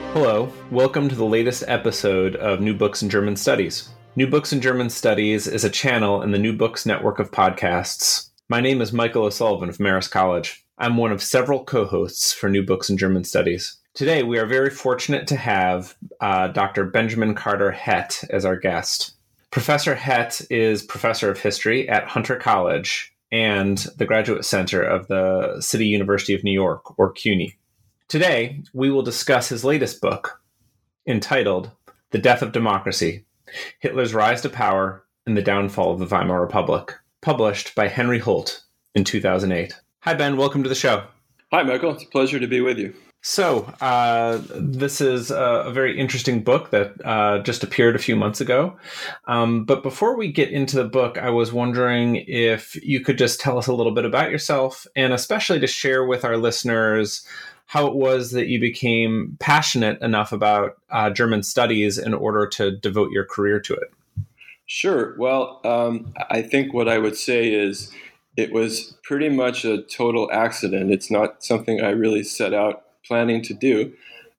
Hello, welcome to the latest episode of New Books in German Studies. New Books in German Studies is a channel in the New Books network of podcasts. My name is Michael O'Sullivan of Marist College. I'm one of several co-hosts for New Books in German Studies. Today, we are very fortunate to have Dr. Benjamin Carter Hett as our guest. Professor Hett is professor of history at Hunter College and the Graduate Center of the City University of New York, or CUNY. Today, we will discuss his latest book, entitled The Death of Democracy, Hitler's Rise to Power and the Downfall of the Weimar Republic, published by Henry Holt in 2008. Hi, Ben. Welcome to the show. Hi, Michael. It's a pleasure to be with you. So, this is a very interesting book that just appeared a few months ago. But before we get into the book, I was wondering if you could just tell us a little bit about yourself, and especially to share with our listeners how it was that you became passionate enough about German studies in order to devote your career to it. Sure. Well, I think what I would say is it was pretty much a total accident. It's not something I really set out planning to do.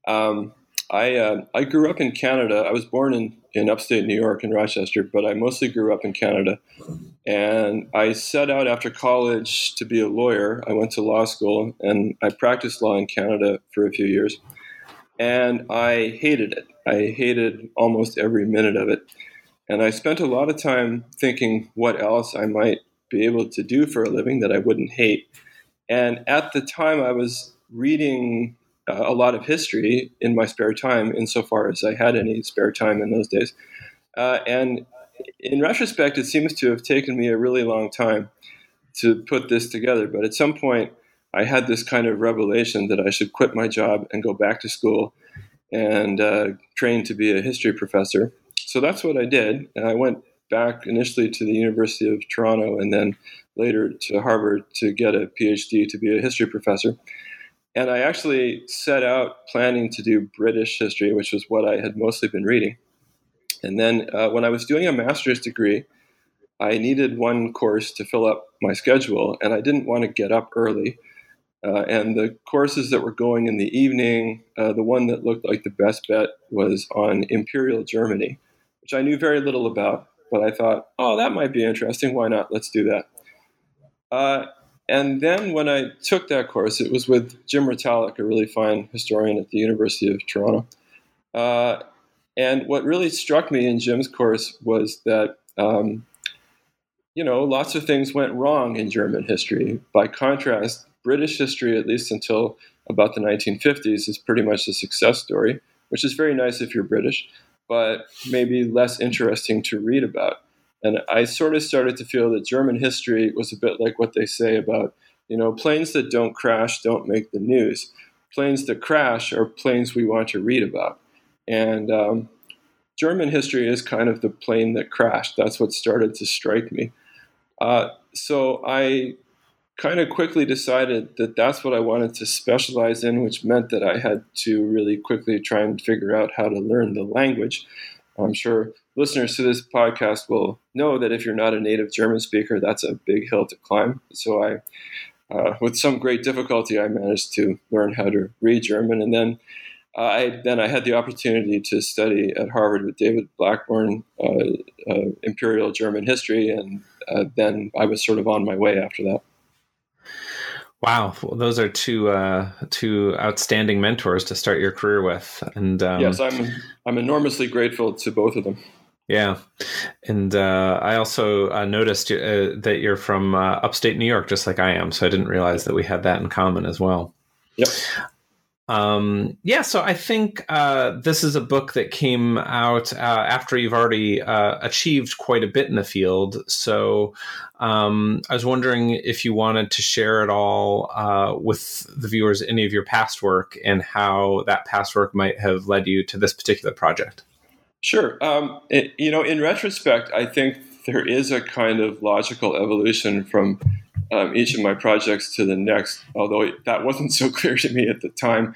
I grew up in Canada. I was born in upstate New York in Rochester, but I mostly grew up in Canada. And I set out after college to be a lawyer. I went to law school and I practiced law in Canada for a few years. And I hated it. I hated almost every minute of it. And I spent a lot of time thinking what else I might be able to do for a living that I wouldn't hate. And at the time, I was reading a lot of history in my spare time, insofar as I had any spare time in those days. And in retrospect, it seems to have taken me a really long time to put this together. But at some point, I had this kind of revelation that I should quit my job and go back to school and train to be a history professor. So that's what I did. And I went back initially to the University of Toronto and then later to Harvard to get a PhD to be a history professor. And I actually set out planning to do British history, which was what I had mostly been reading. And then when I was doing a master's degree, I needed one course to fill up my schedule, and I didn't want to get up early. And the courses that were going in the evening, the one that looked like the best bet was on Imperial Germany, which I knew very little about, but I thought, oh, that might be interesting. Why not? Let's do that. And then when I took that course, it was with Jim Retallack, a really fine historian at the University of Toronto. And what really struck me in Jim's course was that, lots of things went wrong in German history. By contrast, British history, at least until about the 1950s, is pretty much a success story, which is very nice if you're British, but maybe less interesting to read about. And I sort of started to feel that German history was a bit like what they say about, planes that don't crash don't make the news. Planes that crash are planes we want to read about. And German history is kind of the plane that crashed. That's what started to strike me. So I kind of quickly decided that that's what I wanted to specialize in, which meant that I had to really quickly try and figure out how to learn the language. I'm sure listeners to this podcast will know that if you're not a native German speaker, that's a big hill to climb. So I, with some great difficulty, I managed to learn how to read German. And then I had the opportunity to study at Harvard with David Blackburn, Imperial German history. And then I was sort of on my way after that. Wow, well, those are two outstanding mentors to start your career with, and yes, I'm enormously grateful to both of them. Yeah, and I also noticed that you're from upstate New York, just like I am. So I didn't realize that we had that in common as well. Yep. So I think this is a book that came out after you've already achieved quite a bit in the field. So I was wondering if you wanted to share at all with the viewers any of your past work and how that past work might have led you to this particular project. Sure. In retrospect, I think there is a kind of logical evolution from each of my projects to the next, although that wasn't so clear to me at the time.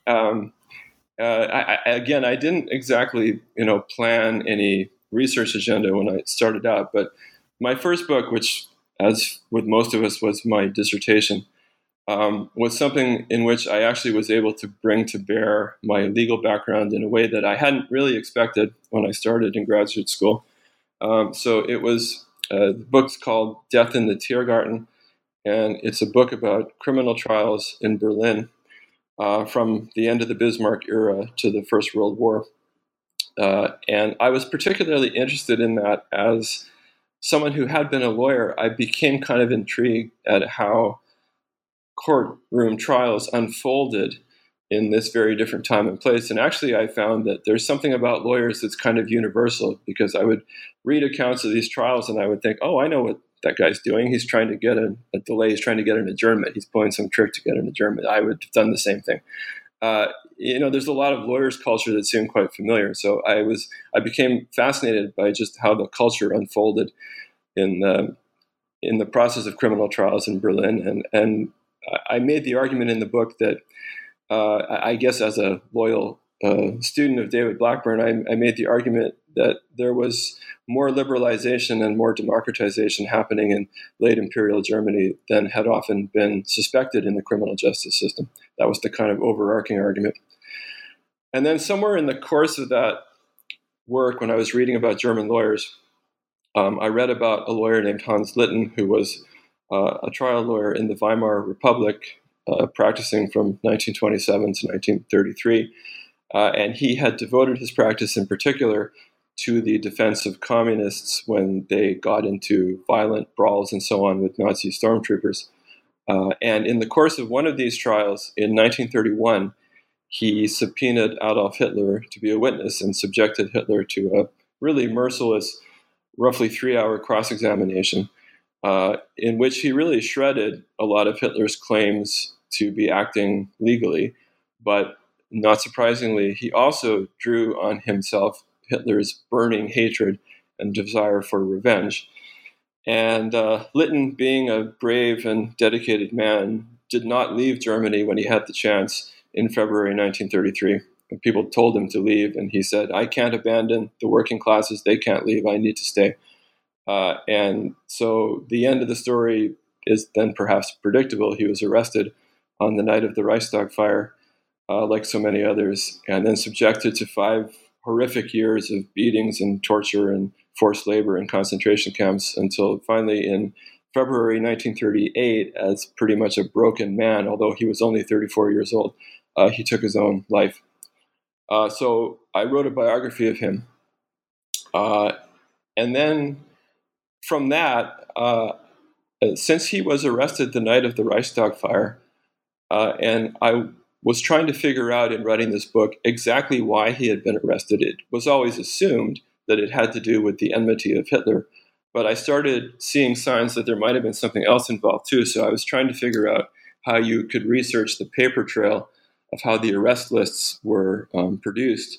I didn't exactly, plan any research agenda when I started out, but my first book, which, as with most of us, was my dissertation, was something in which I actually was able to bring to bear my legal background in a way that I hadn't really expected when I started in graduate school. So it was, the book's called Death in the Tiergarten, and it's a book about criminal trials in Berlin from the end of the Bismarck era to the First World War. And I was particularly interested in that as someone who had been a lawyer. I became kind of intrigued at how courtroom trials unfolded in this very different time and place. And actually, I found that there's something about lawyers that's kind of universal, because I would read accounts of these trials and I would think, oh, I know what that guy's doing. He's trying to get a delay. He's trying to get an adjournment. He's pulling some trick to get an adjournment. I would have done the same thing. There's a lot of lawyers' culture that seemed quite familiar. So I became fascinated by just how the culture unfolded in the process of criminal trials in Berlin. And I made the argument in the book that I guess as a loyal student of David Blackburn, I made the argument that there was more liberalization and more democratization happening in late imperial Germany than had often been suspected in the criminal justice system. That was the kind of overarching argument. And then somewhere in the course of that work, when I was reading about German lawyers, I read about a lawyer named Hans Litten, who was a trial lawyer in the Weimar Republic, practicing from 1927 to 1933. And he had devoted his practice in particular to the defense of communists when they got into violent brawls and so on with Nazi stormtroopers. And in the course of one of these trials in 1931, he subpoenaed Adolf Hitler to be a witness and subjected Hitler to a really merciless, roughly 3-hour cross-examination, in which he really shredded a lot of Hitler's claims to be acting legally. But not surprisingly, he also drew on himself Hitler's burning hatred and desire for revenge. And Litten, being a brave and dedicated man, did not leave Germany when he had the chance in February 1933. And people told him to leave, and he said, I can't abandon the working classes. They can't leave. I need to stay. And so the end of the story is then perhaps predictable. He was arrested on the night of the Reichstag fire, like so many others, and then subjected to 5 horrific years of beatings and torture and forced labor in concentration camps until finally in February 1938, as pretty much a broken man, although he was only 34 years old, he took his own life. So I wrote a biography of him. And then from that, since he was arrested the night of the Reichstag fire, and I was trying to figure out in writing this book exactly why he had been arrested. It was always assumed that it had to do with the enmity of Hitler, but I started seeing signs that there might have been something else involved too. So I was trying to figure out how you could research the paper trail of how the arrest lists were produced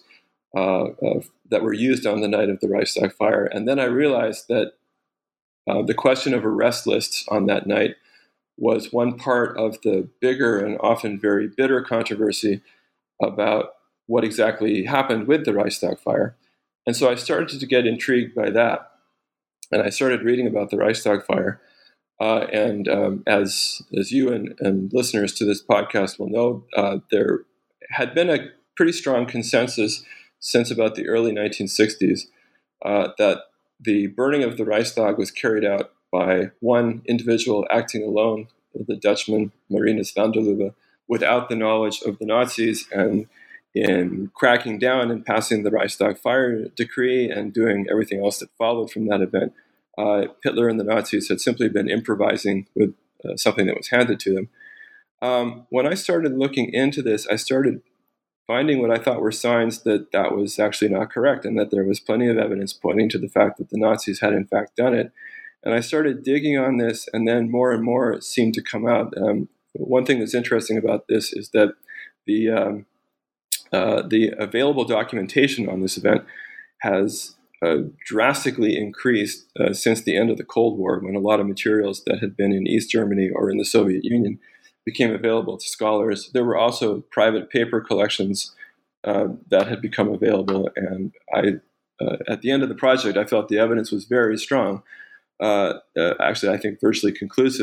that were used on the night of the Reichstag fire. And then I realized that the question of arrest lists on that night was one part of the bigger and often very bitter controversy about what exactly happened with the Reichstag fire. And so I started to get intrigued by that. And I started reading about the Reichstag fire. And as you and listeners to this podcast will know, there had been a pretty strong consensus since about the early 1960s that the burning of the Reichstag was carried out by one individual acting alone, the Dutchman Marinus van der Lubbe, without the knowledge of the Nazis. And in cracking down and passing the Reichstag fire decree and doing everything else that followed from that event, Hitler and the Nazis had simply been improvising with something that was handed to them. When I started looking into this, I started finding what I thought were signs that that was actually not correct, and that there was plenty of evidence pointing to the fact that the Nazis had in fact done it. And I started digging on this, and then more and more seemed to come out. One thing that's interesting about this is that the available documentation on this event has drastically increased since the end of the Cold War, when a lot of materials that had been in East Germany or in the Soviet Union became available to scholars. There were also private paper collections that had become available, and at the end of the project, I felt the evidence was very strong. Actually, I think virtually conclusive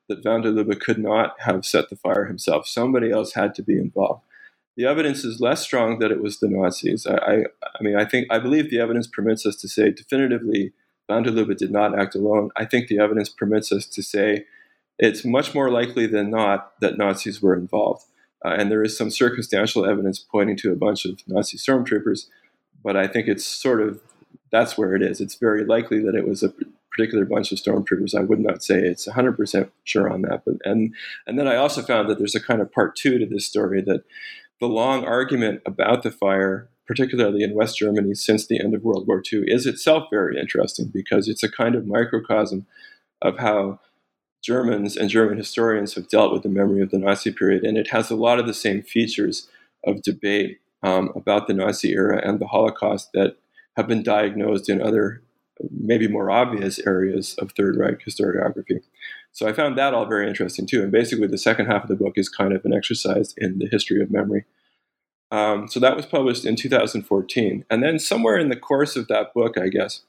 that van der Lubbe could not have set the fire himself. Somebody else had to be involved. The evidence is less strong that it was the Nazis. I believe the evidence permits us to say definitively van der Lubbe did not act alone. I think the evidence permits us to say it's much more likely than not that Nazis were involved. And there is some circumstantial evidence pointing to a bunch of Nazi stormtroopers, but I think it's sort of, that's where it is. It's very likely that it was a particular bunch of stormtroopers. I would not say it's 100% sure on that. And then I also found that there's a kind of part two to this story, that the long argument about the fire, particularly in West Germany since the end of World War II, is itself very interesting because it's a kind of microcosm of how Germans and German historians have dealt with the memory of the Nazi period. And it has a lot of the same features of debate about the Nazi era and the Holocaust that have been diagnosed in other, maybe more obvious areas of Third Reich historiography. So I found that all very interesting too. And basically the second half of the book is kind of an exercise in the history of memory. So that was published in 2014. And then somewhere in the course of that book, I guess,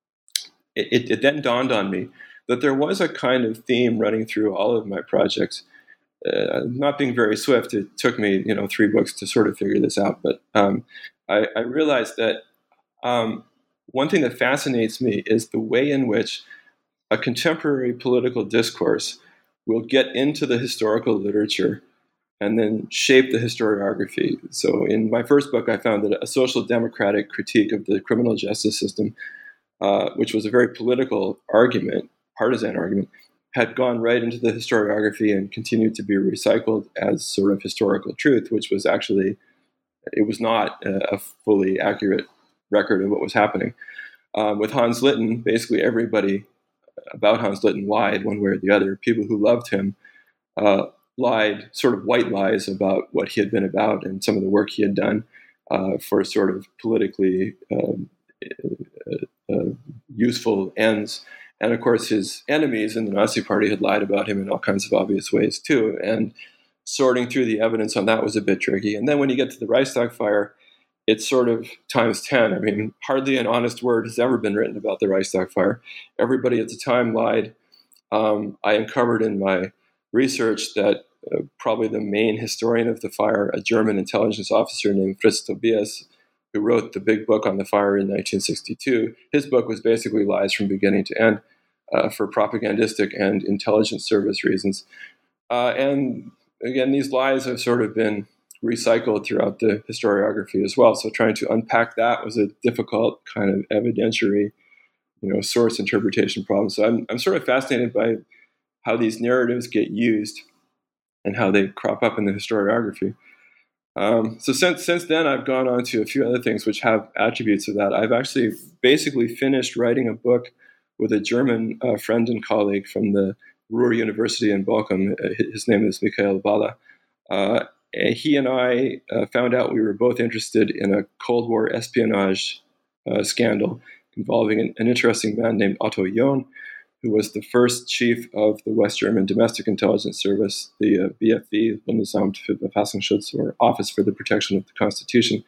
it then dawned on me that there was a kind of theme running through all of my projects. Not being very swift, it took me 3 books to sort of figure this out. But I realized that one thing that fascinates me is the way in which a contemporary political discourse will get into the historical literature and then shape the historiography. So in my first book, I found that a social democratic critique of the criminal justice system, which was a very political argument, partisan argument, had gone right into the historiography and continued to be recycled as sort of historical truth, which was actually, it was not a fully accurate record of what was happening. With Hans Litten, basically everybody about Hans Litten lied one way or the other. People who loved him lied, sort of white lies about what he had been about and some of the work he had done for sort of politically useful ends. And of course, his enemies in the Nazi Party had lied about him in all kinds of obvious ways too. And sorting through the evidence on that was a bit tricky. And then when you get to the Reichstag fire, it's sort of times 10. I mean, hardly an honest word has ever been written about the Reichstag fire. Everybody at the time lied. I uncovered in my research that probably the main historian of the fire, a German intelligence officer named Fritz Tobias, who wrote the big book on the fire in 1962, his book was basically lies from beginning to end for propagandistic and intelligence service reasons. And again, these lies have sort of been recycled throughout the historiography as well. So trying to unpack that was a difficult kind of evidentiary, source interpretation problem. So I'm sort of fascinated by how these narratives get used and how they crop up in the historiography. So since then, I've gone on to a few other things which have attributes of that. I've actually basically finished writing a book with a German friend and colleague from the Ruhr University in Bochum. His name is Michael Baller. He and I found out we were both interested in a Cold War espionage scandal involving an interesting man named Otto John, who was the first chief of the West German Domestic Intelligence Service, the BFV, Bundesamt für Verfassungsschutz, or Office for the Protection of the Constitution.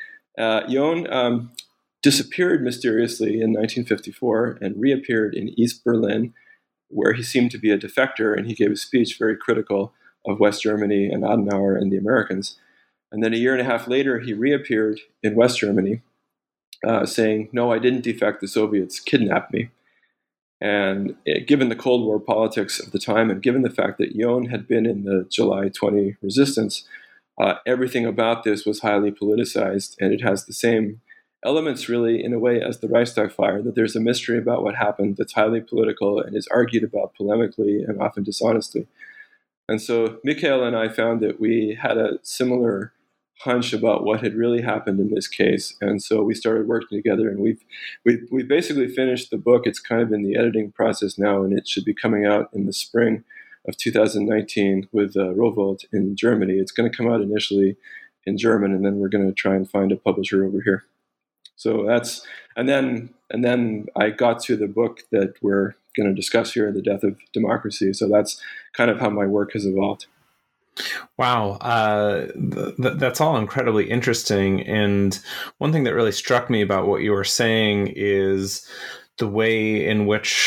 John disappeared mysteriously in 1954 and reappeared in East Berlin, where he seemed to be a defector, and he gave a speech very critical of West Germany and Adenauer and the Americans. And then a year and a half later, he reappeared in West Germany saying, "No, I didn't defect, the Soviets kidnapped me." And given the Cold War politics of the time, and given the fact that John had been in the July 20 resistance, everything about this was highly politicized, and it has the same elements, really, in a way, as the Reichstag fire, that there's a mystery about what happened that's highly political and is argued about polemically and often dishonestly. And so Michael and I found that we had a similar hunch about what had really happened in this case, and so we started working together, and we've basically finished the book. It's kind of in the editing process now, and it should be coming out in the spring of 2019 with Rowohlt in Germany. It's going to come out initially in German, and then we're going to try and find a publisher over here. So that's, and then I got to the book that we're going to discuss here, The Death of Democracy. So that's kind of how my work has evolved. Wow. That's all incredibly interesting. And one thing that really struck me about what you were saying is the way in which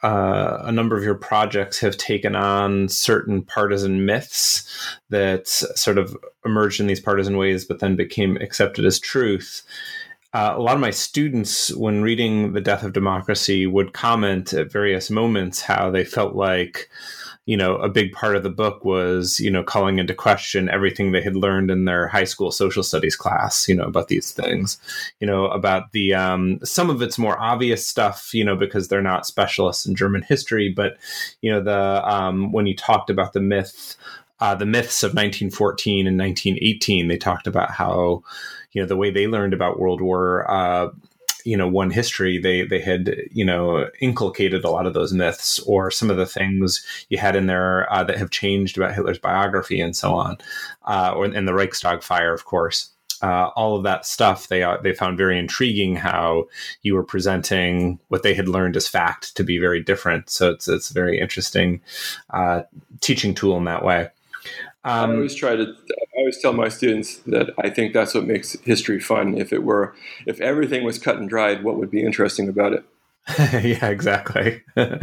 a number of your projects have taken on certain partisan myths that sort of emerged in these partisan ways, but then became accepted as truth. A lot of my students, when reading The Death of Democracy, would comment at various moments how they felt like, a big part of the book was, calling into question everything they had learned in their high school social studies class, about these things, about the, some of it's more obvious stuff, because they're not specialists in German history, but, when you talked about the myths of 1914 and 1918, they talked about how, the way they learned about World War One history, they had, inculcated a lot of those myths, or some of the things you had in there that have changed about Hitler's biography and so on, and the Reichstag fire, of course. All of that stuff they found very intriguing, how you were presenting what they had learned as fact to be very different. So it's a very interesting teaching tool in that way. I always tell my students that I think that's what makes history fun. If everything was cut and dried, what would be interesting about it? Yeah, exactly.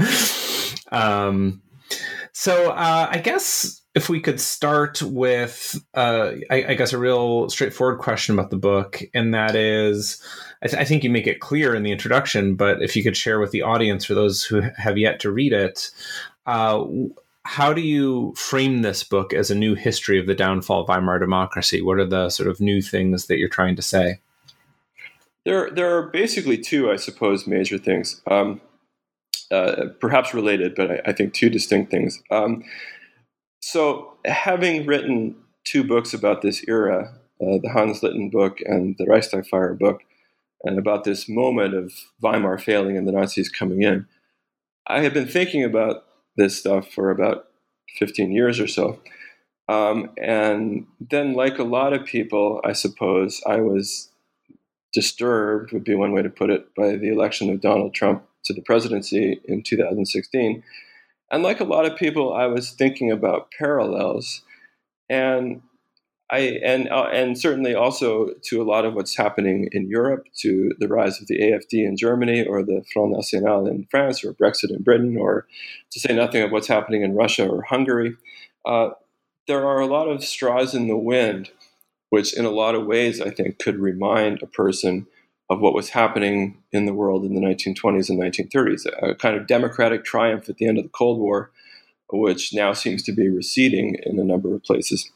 So I guess if we could start with, I guess, a real straightforward question about the book, and that is, I think you make it clear in the introduction, but if you could share with the audience, for those who have yet to read it, how do you frame this book as a new history of the downfall of Weimar democracy? What are the sort of new things that you're trying to say? There are basically two, I suppose, major things, perhaps related, but I think two distinct things. So having written two books about this era, the Hans Litten book and the Reichstag fire book, and about this moment of Weimar failing and the Nazis coming in, I had been thinking about this stuff for about 15 years or so. And then, like a lot of people, I suppose, I was disturbed, would be one way to put it, by the election of Donald Trump to the presidency in 2016. And like a lot of people, I was thinking about parallels, and certainly also to a lot of what's happening in Europe, to the rise of the AfD in Germany, or the Front National in France, or Brexit in Britain, or to say nothing of what's happening in Russia or Hungary. There are a lot of straws in the wind, which in a lot of ways I think could remind a person of what was happening in the world in the 1920s and 1930s, a kind of democratic triumph at the end of the Cold War, which now seems to be receding in a number of places.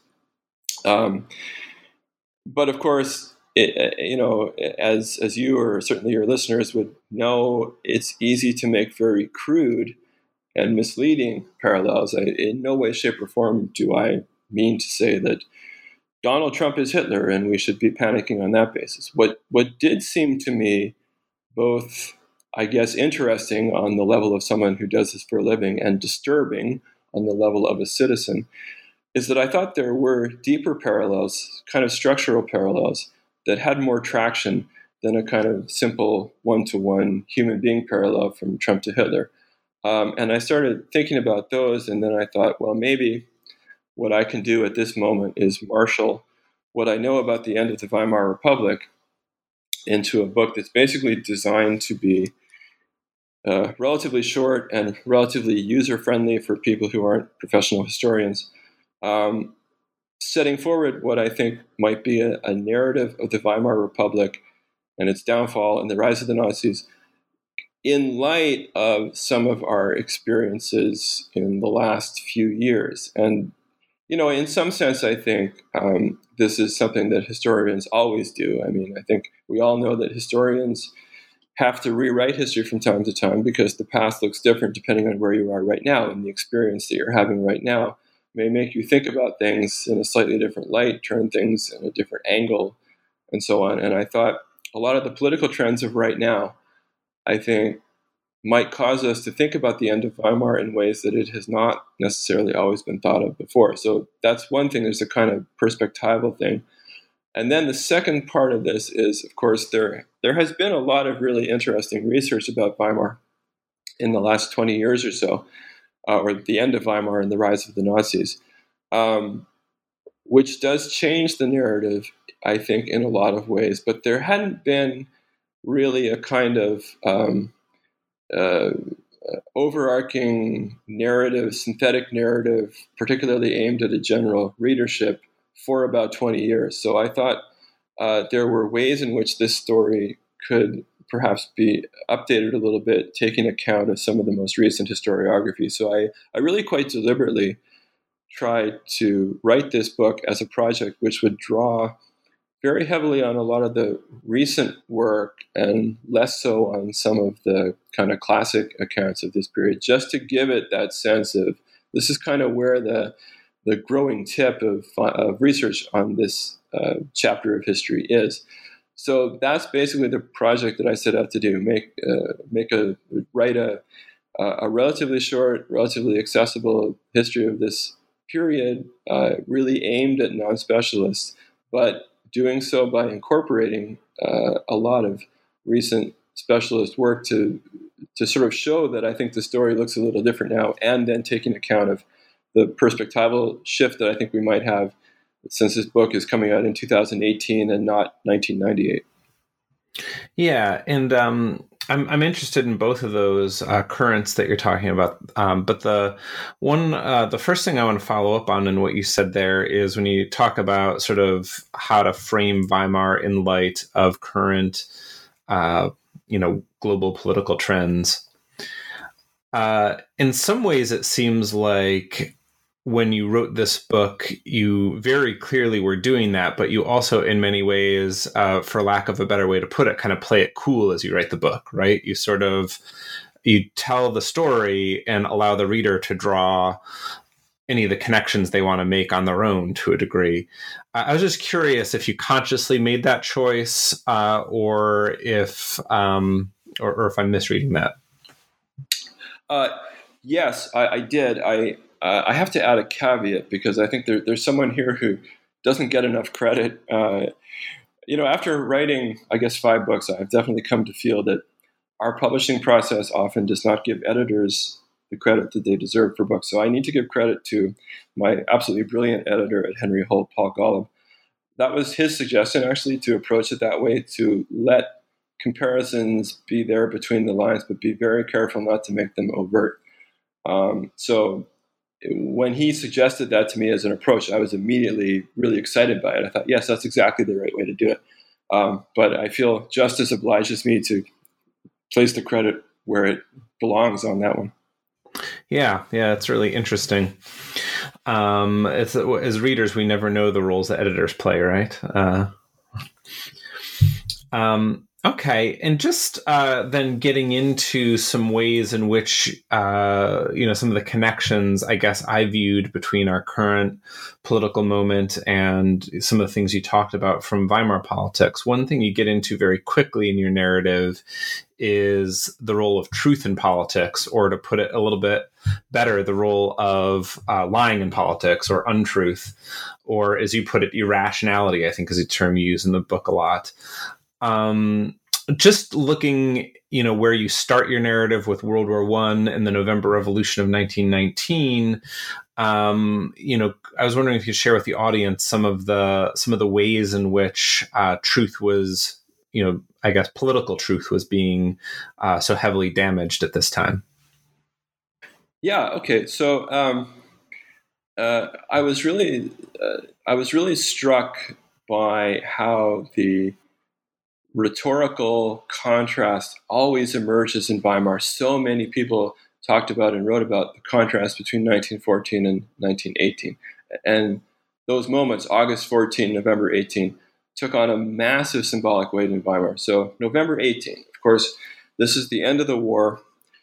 But of course, as you or certainly your listeners would know, it's easy to make very crude and misleading parallels. In no way, shape, or form do I mean to say that Donald Trump is Hitler and we should be panicking on that basis. What did seem to me both, I guess, interesting on the level of someone who does this for a living and disturbing on the level of a citizen, is that I thought there were deeper parallels, kind of structural parallels, that had more traction than a kind of simple one-to-one human being parallel from Trump to Hitler. And I started thinking about those, and then I thought, well, maybe what I can do at this moment is marshal what I know about the end of the Weimar Republic into a book that's basically designed to be relatively short and relatively user-friendly for people who aren't professional historians, setting forward what I think might be a narrative of the Weimar Republic and its downfall and the rise of the Nazis in light of some of our experiences in the last few years. And, in some sense, I think this is something that historians always do. I mean, I think we all know that historians have to rewrite history from time to time because the past looks different depending on where you are right now, and the experience that you're having right now may make you think about things in a slightly different light, turn things in a different angle, and so on. And I thought a lot of the political trends of right now, I think, might cause us to think about the end of Weimar in ways that it has not necessarily always been thought of before. So that's one thing. There's a kind of perspectival thing. And then the second part of this is, of course, there has been a lot of really interesting research about Weimar in the last 20 years or so, or the end of Weimar and the rise of the Nazis, which does change the narrative, I think, in a lot of ways. But there hadn't been really a kind of overarching narrative, synthetic narrative, particularly aimed at a general readership, for about 20 years. So I thought there were ways in which this story could perhaps be updated a little bit, taking account of some of the most recent historiography. So I really quite deliberately tried to write this book as a project which would draw very heavily on a lot of the recent work and less so on some of the kind of classic accounts of this period, just to give it that sense of this is kind of where the growing tip of research on this chapter of history is. So that's basically the project that I set out to do: write a relatively short, relatively accessible history of this period, really aimed at non-specialists, but doing so by incorporating a lot of recent specialist work to sort of show that I think the story looks a little different now, and then taking account of the perspectival shift that I think we might have since this book is coming out in 2018 and not 1998. Yeah, and I'm interested in both of those currents that you're talking about. But the first thing I want to follow up on in what you said there is when you talk about sort of how to frame Weimar in light of current, global political trends. In some ways, it seems like when you wrote this book, you very clearly were doing that, but you also, in many ways, for lack of a better way to put it, kind of play it cool as you write the book, right? You tell the story and allow the reader to draw any of the connections they want to make on their own to a degree. I was just curious if you consciously made that choice, or if I'm misreading that. Yes, I did. I have to add a caveat because I think there's someone here who doesn't get enough credit. After writing, I guess, 5 books, I've definitely come to feel that our publishing process often does not give editors the credit that they deserve for books. So I need to give credit to my absolutely brilliant editor at Henry Holt, Paul Golub. That was his suggestion, actually, to approach it that way, to let comparisons be there between the lines, but be very careful not to make them overt. So when he suggested that to me as an approach, I was immediately really excited by it. I thought, yes, that's exactly the right way to do it. But I feel justice obliges me to place the credit where it belongs on that one. Yeah, it's really interesting. As readers, we never know the roles that editors play, right? Okay, and just then getting into some ways in which, some of the connections, I guess, I viewed between our current political moment and some of the things you talked about from Weimar politics. One thing you get into very quickly in your narrative is the role of truth in politics, or to put it a little bit better, the role of lying in politics, or untruth, or as you put it, irrationality, I think is a term you use in the book a lot. Just looking, where you start your narrative with World War I and the November Revolution of 1919, I was wondering if you could share with the audience some of the ways in which truth was, I guess political truth was being so heavily damaged at this time. Yeah. Okay. So I was really struck by how the rhetorical contrast always emerges in Weimar. So many people talked about and wrote about the contrast between 1914 and 1918. And those moments, August 14, November 18, took on a massive symbolic weight in Weimar. So November 18, of course, this is the end of the war.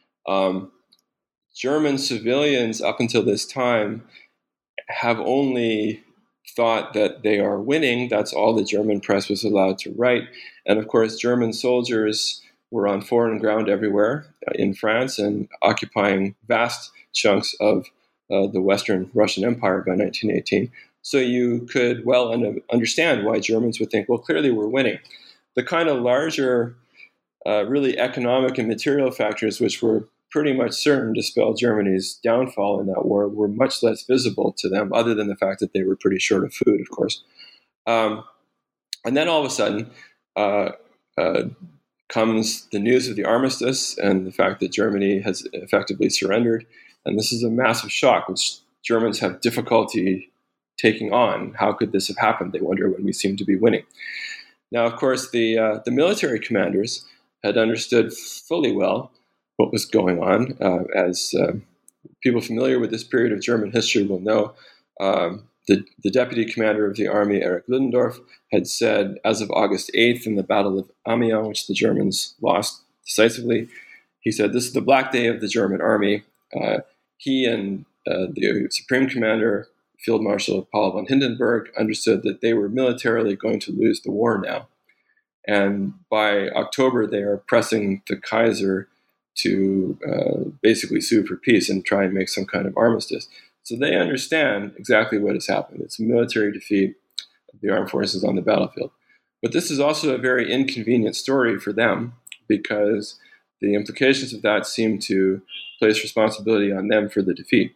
German civilians up until this time have only thought that they are winning. That's all the German press was allowed to write. And of course, German soldiers were on foreign ground everywhere in France and occupying vast chunks of the Western Russian Empire by 1918. So you could well understand why Germans would think, well, clearly we're winning. The kind of larger, really economic and material factors, which were pretty much certain to spell Germany's downfall in that war, were much less visible to them, other than the fact that they were pretty short of food, of course. And then all of a sudden, comes the news of the armistice and the fact that Germany has effectively surrendered. And this is a massive shock, which Germans have difficulty taking on. How could this have happened? They wonder when we seem to be winning. Now, of course, the military commanders had understood fully well what was going on. As people familiar with this period of German history will know, the deputy commander of the army, Erich Ludendorff, had said, as of August 8th in the Battle of Amiens, which the Germans lost decisively, he said, "This is the black day of the German army." He and the Supreme Commander, Field Marshal Paul von Hindenburg, understood that they were militarily going to lose the war now. And by October, they are pressing the Kaiser to basically sue for peace and try and make some kind of armistice. So they understand exactly what has happened. It's a military defeat of the armed forces on the battlefield. But this is also a very inconvenient story for them, because the implications of that seem to place responsibility on them for the defeat.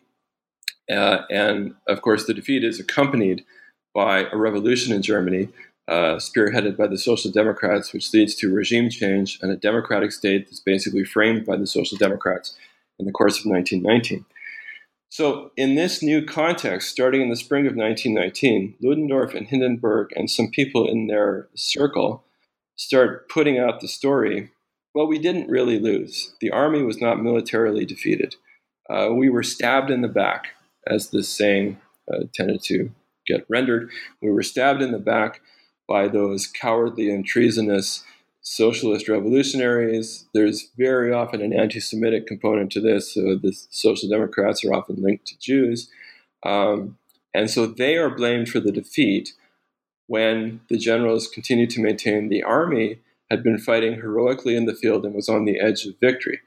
And of course, the defeat is accompanied by a revolution in Germany, spearheaded by the Social Democrats, which leads to regime change and a democratic state that's basically framed by the Social Democrats in the course of 1919. So in this new context, starting in the spring of 1919, Ludendorff and Hindenburg and some people in their circle start putting out the story, well, we didn't really lose. The army was not militarily defeated. We were stabbed in the back, as this saying tended to get rendered. We were stabbed in the back by those cowardly and treasonous socialist revolutionaries. There's very often an anti-Semitic component to this. So the Social Democrats are often linked to Jews. And so they are blamed for the defeat when the generals continued to maintain the army had been fighting heroically in the field and was on the edge of victory.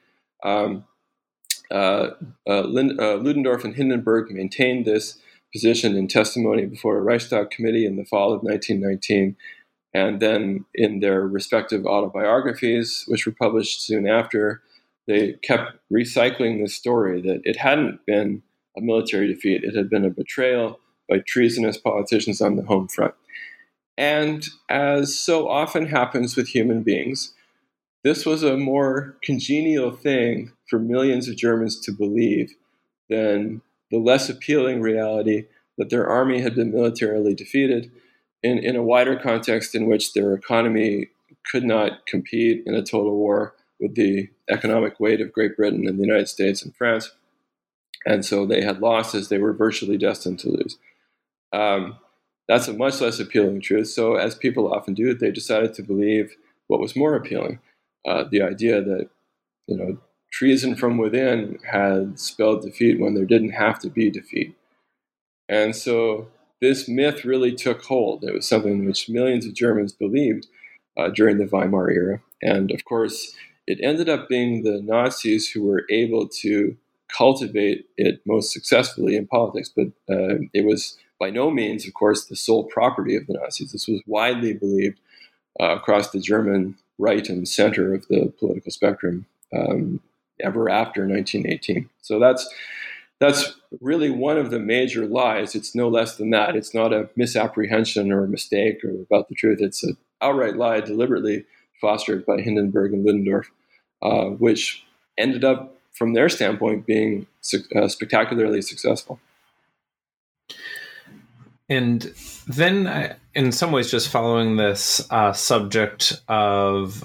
Ludendorff and Hindenburg maintained this position in testimony before a Reichstag committee in the fall of 1919, and then in their respective autobiographies, which were published soon after, they kept recycling this story that it hadn't been a military defeat, it had been a betrayal by treasonous politicians on the home front. And as so often happens with human beings, this was a more congenial thing for millions of Germans to believe than the less appealing reality that their army had been militarily defeated in a wider context in which their economy could not compete in a total war with the economic weight of Great Britain and the United States and France. And so they had lost as they were virtually destined to lose. That's a much less appealing truth. So as people often do, they decided to believe what was more appealing, the idea that, treason from within had spelled defeat when there didn't have to be defeat. And so this myth really took hold. It was something which millions of Germans believed during the Weimar era. And of course, it ended up being the Nazis who were able to cultivate it most successfully in politics. But it was by no means, of course, the sole property of the Nazis. This was widely believed across the German right and center of the political spectrum ever after 1918. So that's really one of the major lies. It's no less than that. It's not a misapprehension or a mistake or about the truth. It's an outright lie deliberately fostered by Hindenburg and Ludendorff, which ended up, from their standpoint, being spectacularly successful. And then, in some ways, just following this subject of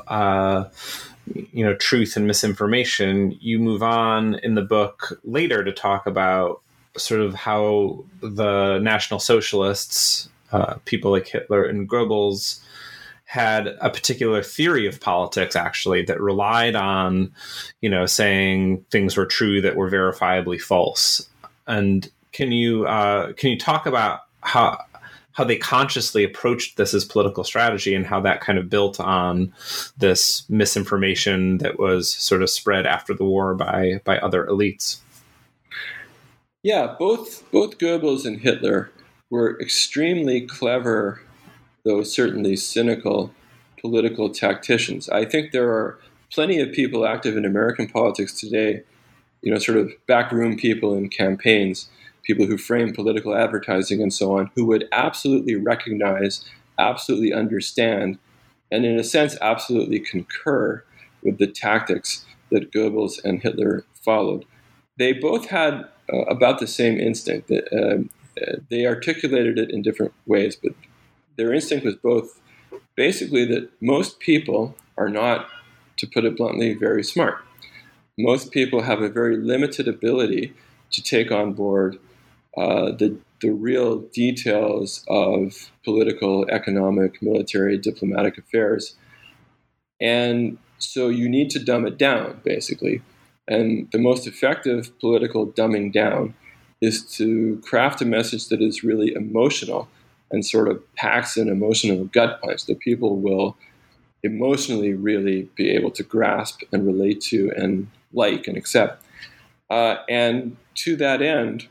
truth and misinformation, you move on in the book later to talk about sort of how the National Socialists, people like Hitler and Goebbels, had a particular theory of politics, actually, that relied on, saying things were true that were verifiably false. And can you talk about how they consciously approached this as political strategy and how that kind of built on this misinformation that was sort of spread after the war by other elites? Yeah, both Goebbels and Hitler were extremely clever, though certainly cynical, political tacticians. I think there are plenty of people active in American politics today, sort of backroom people in campaigns, people who frame political advertising and so on, who would absolutely recognize, absolutely understand, and in a sense absolutely concur with the tactics that Goebbels and Hitler followed. They both had about the same instinct. They articulated it in different ways, but their instinct was both basically that most people are not, to put it bluntly, very smart. Most people have a very limited ability to take on board the real details of political, economic, military, diplomatic affairs. And so you need to dumb it down, basically. And the most effective political dumbing down is to craft a message that is really emotional and sort of packs an emotional gut punch that people will emotionally really be able to grasp and relate to and like and accept. And to that end,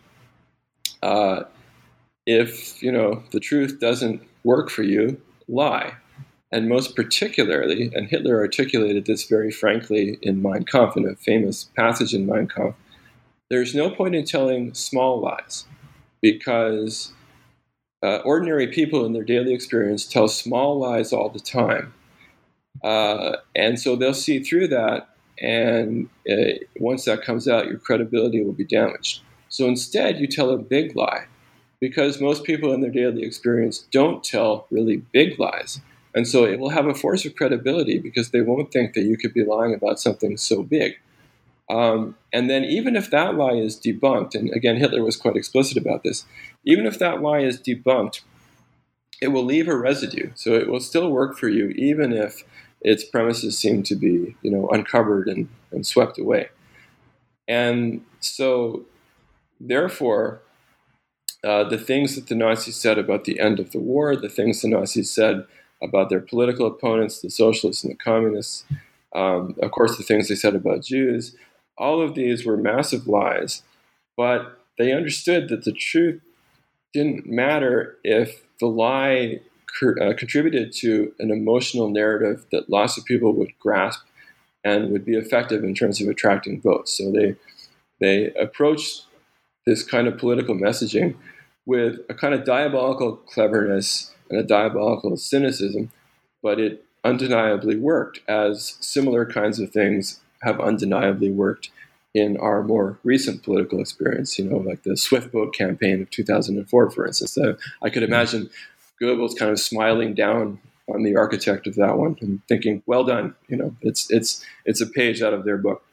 if the truth doesn't work for you, lie. And most particularly, and Hitler articulated this very frankly in Mein Kampf, in a famous passage in Mein Kampf, there's no point in telling small lies, because ordinary people in their daily experience tell small lies all the time. And so they'll see through that, and once that comes out, your credibility will be damaged. So instead, you tell a big lie, because most people in their daily experience don't tell really big lies. And so it will have a force of credibility because they won't think that you could be lying about something so big. And then even if that lie is debunked, and again, Hitler was quite explicit about this, even if that lie is debunked, it will leave a residue. So it will still work for you, even if its premises seem to be, uncovered and swept away. And so, therefore, the things that the Nazis said about the end of the war, the things the Nazis said about their political opponents, the socialists and the communists, of course, the things they said about Jews, all of these were massive lies. But they understood that the truth didn't matter if the lie contributed to an emotional narrative that lots of people would grasp and would be effective in terms of attracting votes. So they approached this kind of political messaging with a kind of diabolical cleverness and a diabolical cynicism, but it undeniably worked, as similar kinds of things have undeniably worked in our more recent political experience, like the Swift Boat campaign of 2004, for instance. I could imagine Goebbels kind of smiling down on the architect of that one and thinking, well done, it's a page out of their book.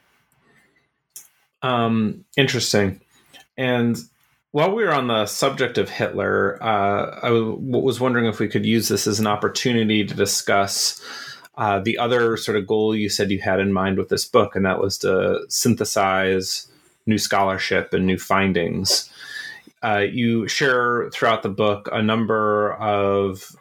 Interesting. And while we were on the subject of Hitler, I was wondering if we could use this as an opportunity to discuss the other sort of goal you said you had in mind with this book, and that was to synthesize new scholarship and new findings. You share throughout the book a number of,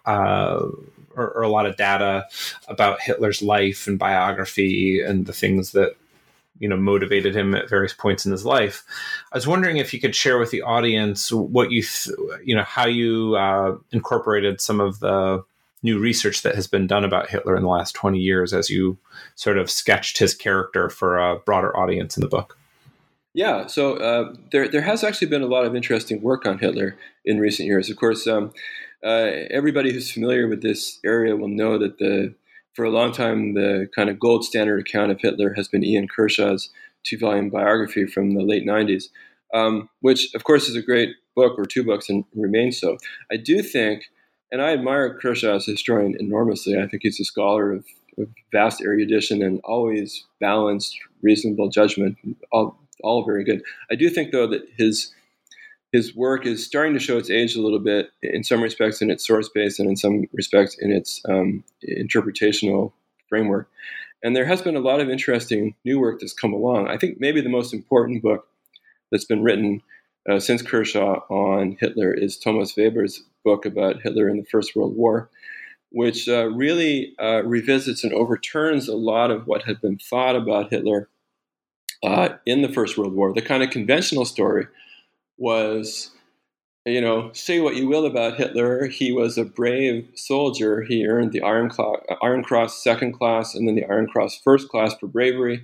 or a lot of data about Hitler's life and biography and the things that motivated him at various points in his life. I was wondering if you could share with the audience what how you incorporated some of the new research that has been done about Hitler in the last 20 years as you sort of sketched his character for a broader audience in the book. Yeah, so there has actually been a lot of interesting work on Hitler in recent years. Of course, everybody who's familiar with this area will know that for a long time, the kind of gold standard account of Hitler has been Ian Kershaw's 2-volume biography from the late 90s, which, of course, is a great book, or 2 books, and remains so. I do think, and I admire Kershaw as a historian enormously. I think he's a scholar of vast erudition and always balanced, reasonable judgment, all very good. I do think, though, that his work is starting to show its age a little bit, in some respects in its source base and in some respects in its interpretational framework. And there has been a lot of interesting new work that's come along. I think maybe the most important book that's been written since Kershaw on Hitler is Thomas Weber's book about Hitler in the First World War, which really revisits and overturns a lot of what had been thought about Hitler in the First World War. The kind of conventional story was, say what you will about Hitler, he was a brave soldier. He earned the Iron Cross Second Class and then the Iron Cross First Class for bravery.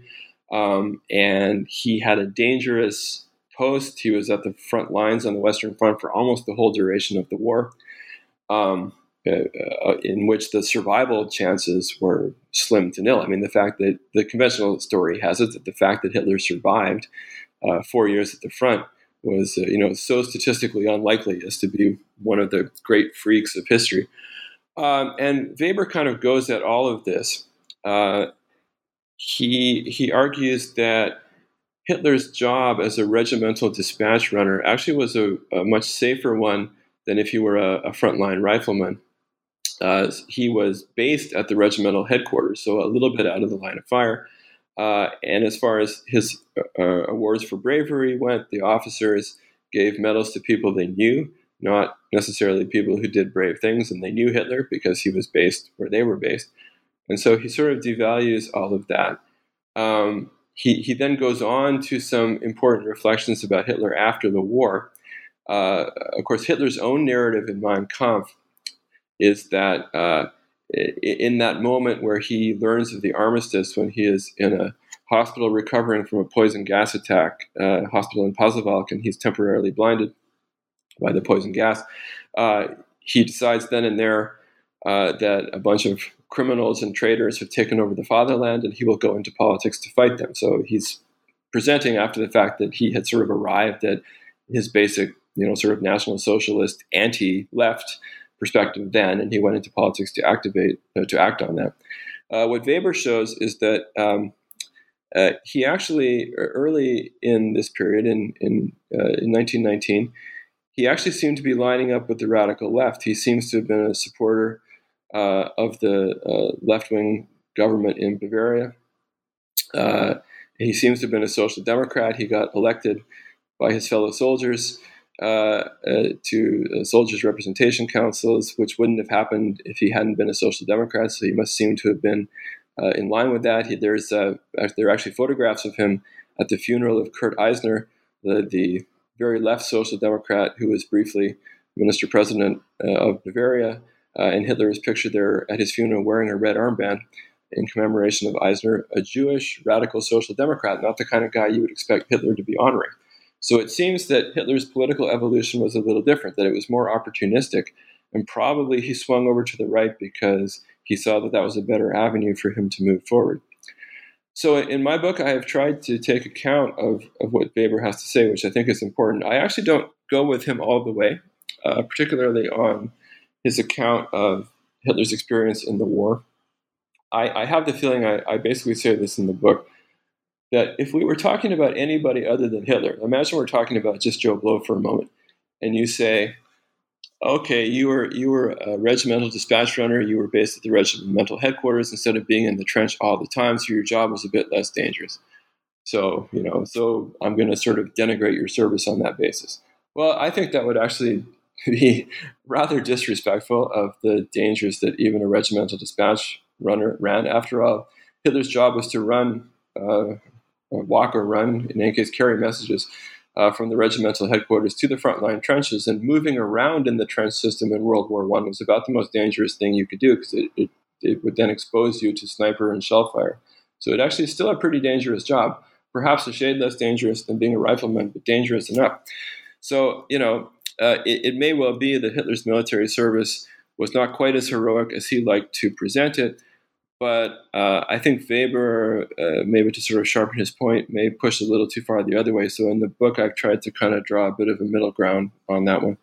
And he had a dangerous post. He was at the front lines on the Western Front for almost the whole duration of the war. in which the survival chances were slim to nil. I mean, the fact that the conventional story has it that the fact that Hitler survived 4 years at the front was, so statistically unlikely as to be one of the great freaks of history. And Weber kind of goes at all of this. He argues that Hitler's job as a regimental dispatch runner actually was a much safer one than if he were a frontline rifleman. He was based at the regimental headquarters, so a little bit out of the line of fire. And as far as his awards for bravery went, the officers gave medals to people they knew, not necessarily people who did brave things, and they knew Hitler because he was based where they were based. And so he sort of devalues all of that. He then goes on to some important reflections about Hitler after the war. Of course, Hitler's own narrative in Mein Kampf is that in that moment where he learns of the armistice, when he is in a hospital recovering from a poison gas attack, hospital in Pasewalk, and he's temporarily blinded by the poison gas, he decides then and there that a bunch of criminals and traitors have taken over the fatherland, and he will go into politics to fight them. So he's presenting after the fact that he had sort of arrived at his basic, sort of National Socialist anti-left perspective then, and he went into politics to act on that. What Weber shows is that he actually, early in this period, in 1919, he actually seemed to be lining up with the radical left. He seems to have been a supporter of the left-wing government in Bavaria. He seems to have been a social democrat. He got elected by his fellow soldiers to soldiers' representation councils, which wouldn't have happened if he hadn't been a social democrat. So he must seem to have been in line with that. There are actually photographs of him at the funeral of Kurt Eisner, the very left social democrat who was briefly minister-president of Bavaria. And Hitler is pictured there at his funeral wearing a red armband in commemoration of Eisner, a Jewish radical social democrat, not the kind of guy you would expect Hitler to be honoring. So it seems that Hitler's political evolution was a little different, that it was more opportunistic, and probably he swung over to the right because he saw that that was a better avenue for him to move forward. So in my book, I have tried to take account of what Weber has to say, which I think is important. I actually don't go with him all the way, particularly on his account of Hitler's experience in the war. I have the feeling, I basically say this in the book, that if we were talking about anybody other than Hitler, imagine we're talking about just Joe Blow for a moment, and you say, okay, you were a regimental dispatch runner, you were based at the regimental headquarters instead of being in the trench all the time, so your job was a bit less dangerous. So I'm going to sort of denigrate your service on that basis. Well, I think that would actually be rather disrespectful of the dangers that even a regimental dispatch runner ran. After all, Hitler's job was to run, walk or run, in any case carry messages from the regimental headquarters to the frontline trenches, and moving around in the trench system in World War I was about the most dangerous thing you could do because it would then expose you to sniper and shell fire. So it actually is still a pretty dangerous job, perhaps a shade less dangerous than being a rifleman, but dangerous enough. So, it may well be that Hitler's military service was not quite as heroic as he liked to present it, but I think Weber, maybe to sort of sharpen his point, may push a little too far the other way. So in the book, I've tried to kind of draw a bit of a middle ground on that one.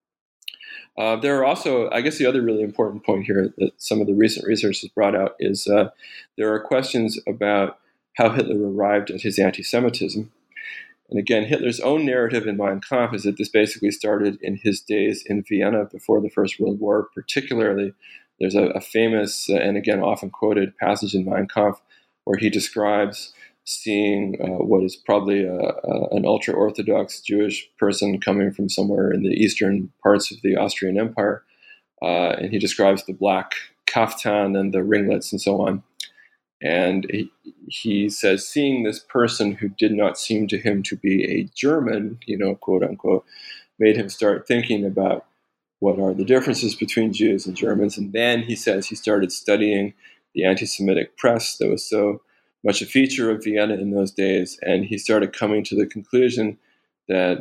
There are also, I guess the other really important point here that some of the recent research has brought out is there are questions about how Hitler arrived at his anti-Semitism. And again, Hitler's own narrative in Mein Kampf is that this basically started in his days in Vienna before the First World War. Particularly, there's a famous and again often quoted passage in Mein Kampf where he describes seeing what is probably an ultra-Orthodox Jewish person coming from somewhere in the eastern parts of the Austrian Empire. And he describes the black kaftan and the ringlets and so on. And he says, seeing this person who did not seem to him to be a German, quote unquote, made him start thinking about what are the differences between Jews and Germans. And then he says he started studying the anti-Semitic press that was so much a feature of Vienna in those days. And he started coming to the conclusion that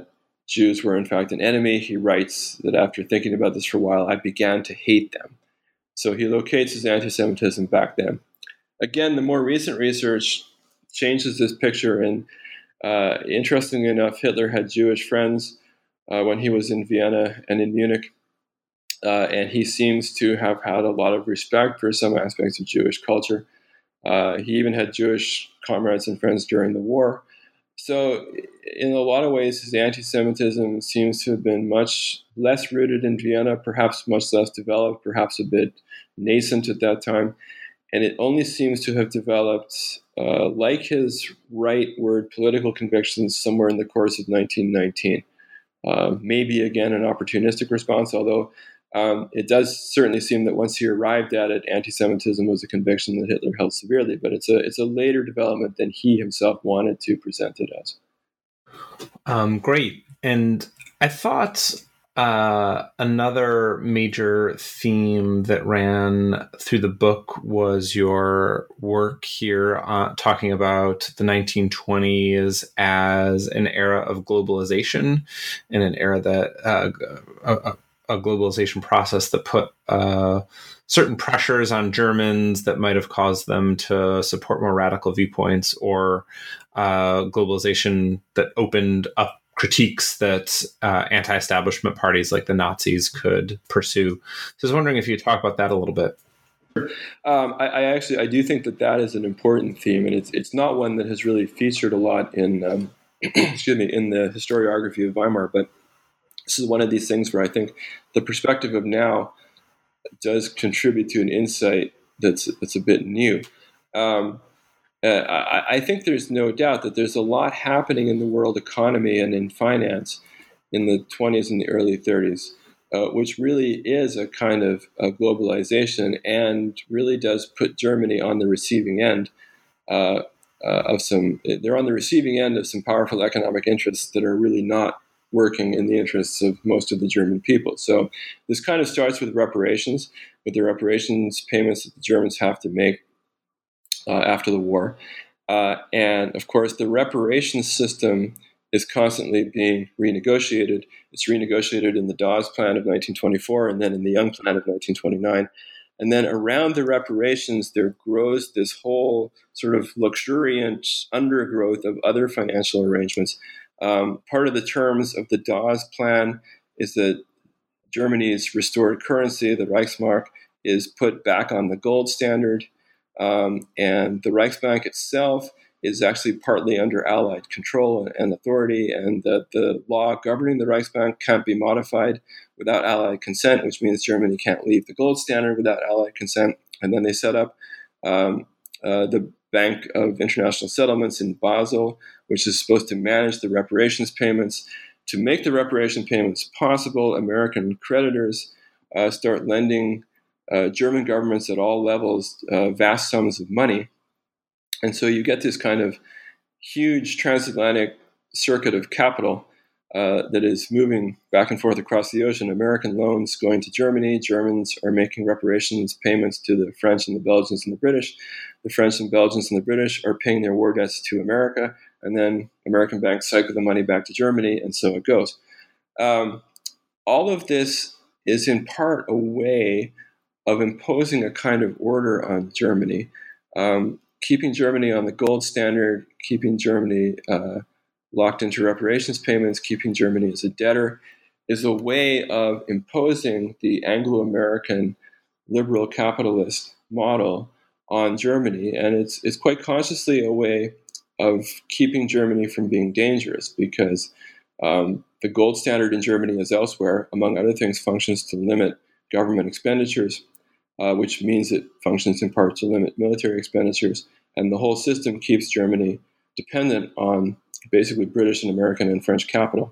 Jews were in fact an enemy. He writes that after thinking about this for a while, I began to hate them. So he locates his anti-Semitism back then. Again, the more recent research changes this picture, and interestingly enough, Hitler had Jewish friends when he was in Vienna and in Munich, and he seems to have had a lot of respect for some aspects of Jewish culture. He even had Jewish comrades and friends during the war. So in a lot of ways, his anti-Semitism seems to have been much less rooted in Vienna, perhaps much less developed, perhaps a bit nascent at that time. And it only seems to have developed, like his rightward political convictions, somewhere in the course of 1919. Maybe, again, an opportunistic response, although it does certainly seem that once he arrived at it, anti-Semitism was a conviction that Hitler held severely. But it's a later development than he himself wanted to present it as. Great. And I thought another major theme that ran through the book was your work here talking about the 1920s as an era of globalization, and an era that a globalization process that put certain pressures on Germans that might have caused them to support more radical viewpoints, or globalization that opened up critiques that anti-establishment parties like the Nazis could pursue. So I was wondering if you could talk about that a little bit. I do think that is an important theme, and it's not one that has really featured a lot in excuse me, in the historiography of Weimar, but this is one of these things where I think the perspective of now does contribute to an insight that's a bit new. I think there's no doubt that there's a lot happening in the world economy and in finance in the 20s and the early 30s, which really is a kind of a globalization and really does put Germany on the receiving end of some. They're on the receiving end of some powerful economic interests that are really not working in the interests of most of the German people. So this kind of starts with reparations, with the reparations payments that the Germans have to make after the war. And of course, the reparations system is constantly being renegotiated. It's renegotiated in the Dawes Plan of 1924 and then in the Young Plan of 1929. And then around the reparations, there grows this whole sort of luxuriant undergrowth of other financial arrangements. Part of the terms of the Dawes Plan is that Germany's restored currency, the Reichsmark, is put back on the gold standard. And the Reichsbank itself is actually partly under Allied control and authority, and that the law governing the Reichsbank can't be modified without Allied consent, which means Germany can't leave the gold standard without Allied consent. And then they set up the Bank of International Settlements in Basel, which is supposed to manage the reparations payments. To make the reparation payments possible, American creditors start lending German governments at all levels vast sums of money. And so you get this kind of huge transatlantic circuit of capital that is moving back and forth across the ocean. American loans going to Germany. Germans are making reparations payments to the French and the Belgians and the British. The French and Belgians and the British are paying their war debts to America. And then American banks cycle the money back to Germany, and so it goes. All of this is in part a way of imposing a kind of order on Germany, keeping Germany on the gold standard, keeping Germany locked into reparations payments, keeping Germany as a debtor, is a way of imposing the Anglo-American liberal capitalist model on Germany. And it's quite consciously a way of keeping Germany from being dangerous, because the gold standard in Germany, as elsewhere, among other things, functions to limit government expenditures, which means it functions in part to limit military expenditures. And the whole system keeps Germany dependent on basically British and American and French capital.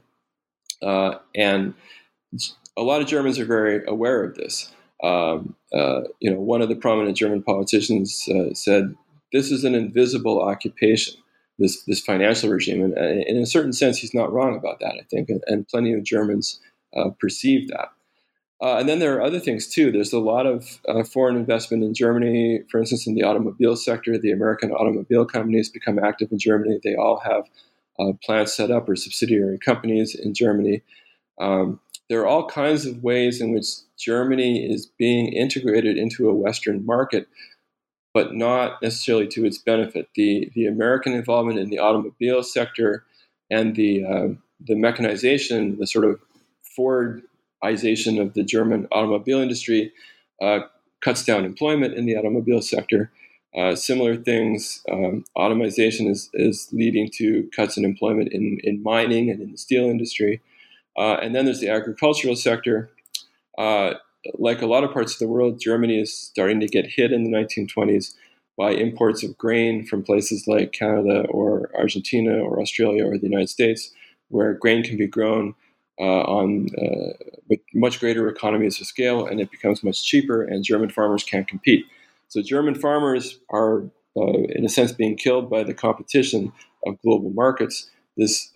And a lot of Germans are very aware of this. One of the prominent German politicians said, this is an invisible occupation, this financial regime. And in a certain sense, he's not wrong about that, I think. And plenty of Germans perceive that. And then there are other things, too. There's a lot of foreign investment in Germany. For instance, in the automobile sector, the American automobile companies become active in Germany. They all have plants set up or subsidiary companies in Germany. There are all kinds of ways in which Germany is being integrated into a Western market, but not necessarily to its benefit. The American involvement in the automobile sector and the mechanization, the sort of Fordization of the German automobile industry, cuts down employment in the automobile sector. Similar things, automation is leading to cuts in employment in mining and in the steel industry. And then there's the agricultural sector. Like a lot of parts of the world, Germany is starting to get hit in the 1920s by imports of grain from places like Canada or Argentina or Australia or the United States, where grain can be grown with much greater economies of scale, and it becomes much cheaper, and German farmers can't compete. So German farmers are, in a sense, being killed by the competition of global markets. This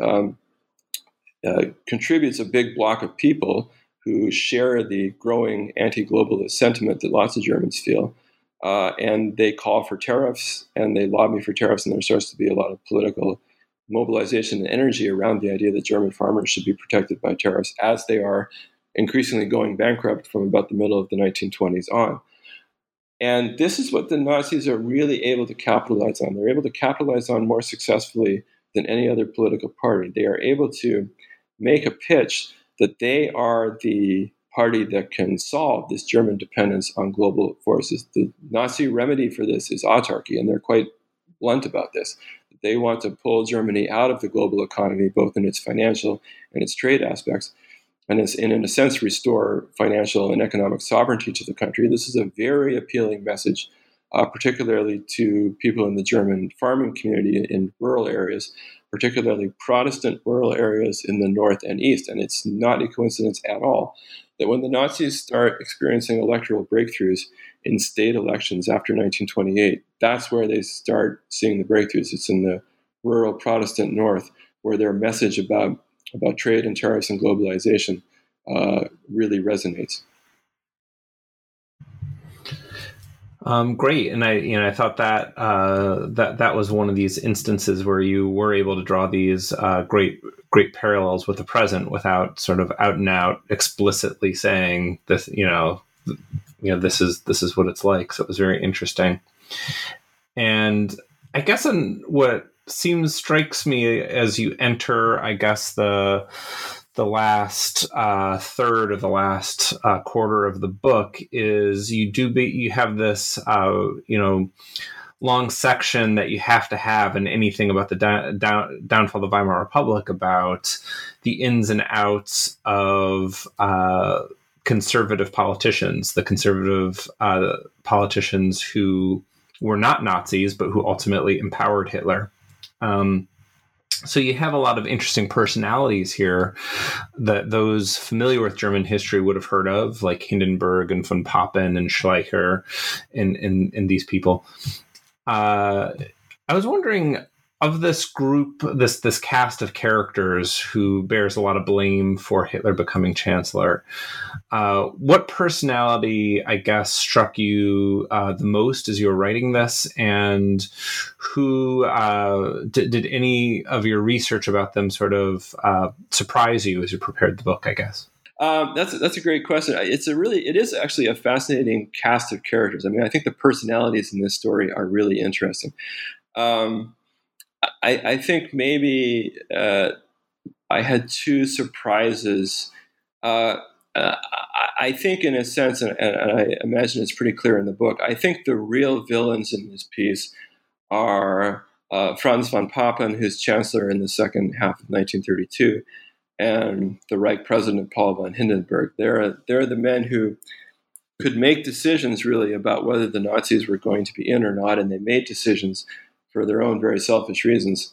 contributes a big block of people who share the growing anti-globalist sentiment that lots of Germans feel. And they call for tariffs, and they lobby for tariffs, and there starts to be a lot of political mobilization and energy around the idea that German farmers should be protected by tariffs, as they are increasingly going bankrupt from about the middle of the 1920s on. And this is what the Nazis are really able to capitalize on. They're able to capitalize on more successfully than any other political party. They are able to make a pitch that they are the party that can solve this German dependence on global forces. The Nazi remedy for this is autarky, and they're quite blunt about this. They want to pull Germany out of the global economy, both in its financial and its trade aspects, and in a sense restore financial and economic sovereignty to the country. This is a very appealing message, particularly to people in the German farming community in rural areas, particularly Protestant rural areas in the north and east. And it's not a coincidence at all that when the Nazis start experiencing electoral breakthroughs in state elections after 1928, that's where they start seeing the breakthroughs. It's in the rural Protestant north where their message about trade and tariffs and globalization really resonates. Great, and I thought that that was one of these instances where you were able to draw these great parallels with the present without sort of out and out explicitly saying this. This is what it's like. So it was very interesting, and I guess what strikes me as you enter, I guess the last third of the last quarter of the book is you have this long section that you have to have in anything about the downfall of the Weimar Republic, about the ins and outs of conservative politicians, the conservative politicians who were not Nazis but who ultimately empowered Hitler. So you have a lot of interesting personalities here that those familiar with German history would have heard of, like Hindenburg and von Papen and Schleicher and these people. I was wondering, of this group, this cast of characters who bears a lot of blame for Hitler becoming chancellor, what personality, I guess, struck you the most as you were writing this, and who did any of your research about them sort of surprise you as you prepared the book, I guess? That's a great question. It is actually a fascinating cast of characters. I mean, I think the personalities in this story are really interesting. I think maybe I had two surprises. I think, in a sense, and I imagine it's pretty clear in the book, I think the real villains in this piece are Franz von Papen, who's chancellor in the second half of 1932, and the Reich president Paul von Hindenburg. They're the men who could make decisions really about whether the Nazis were going to be in or not, and they made decisions for their own very selfish reasons,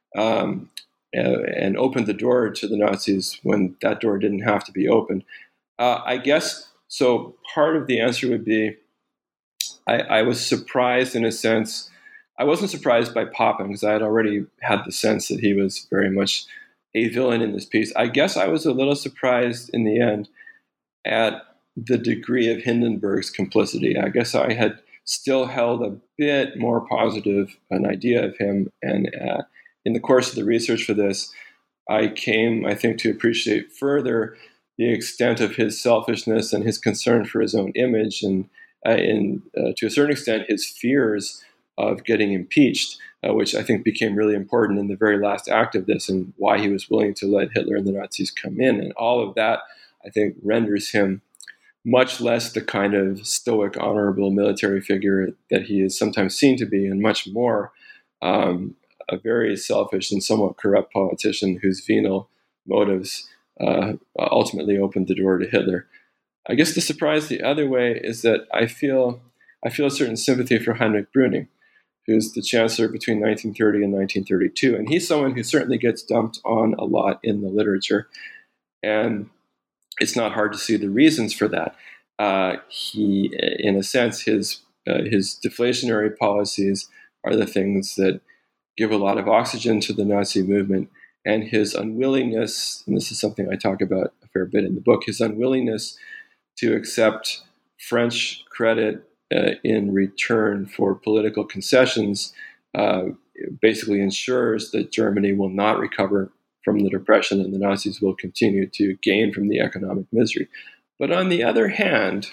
and opened the door to the Nazis when that door didn't have to be opened. I guess, so part of the answer would be, I was surprised in a sense. I wasn't surprised by Papen because I had already had the sense that he was very much a villain in this piece. I guess I was a little surprised in the end at the degree of Hindenburg's complicity. I guess I had still held a bit more positive an idea of him, and in the course of the research for this, I came, I think, to appreciate further the extent of his selfishness and his concern for his own image, and to a certain extent, his fears of getting impeached, which I think became really important in the very last act of this, and why he was willing to let Hitler and the Nazis come in. And all of that, I think, renders him much less the kind of stoic, honorable military figure that he is sometimes seen to be, and much more a very selfish and somewhat corrupt politician whose venal motives ultimately opened the door to Hitler. I guess the surprise the other way is that I feel a certain sympathy for Heinrich Brüning, who's the chancellor between 1930 and 1932. And he's someone who certainly gets dumped on a lot in the literature. And it's not hard to see the reasons for that. He, in a sense, his deflationary policies are the things that give a lot of oxygen to the Nazi movement, and his unwillingness, and this is something I talk about a fair bit in the book, his unwillingness to accept French credit in return for political concessions basically ensures that Germany will not recover from the Depression and the Nazis will continue to gain from the economic misery. But on the other hand,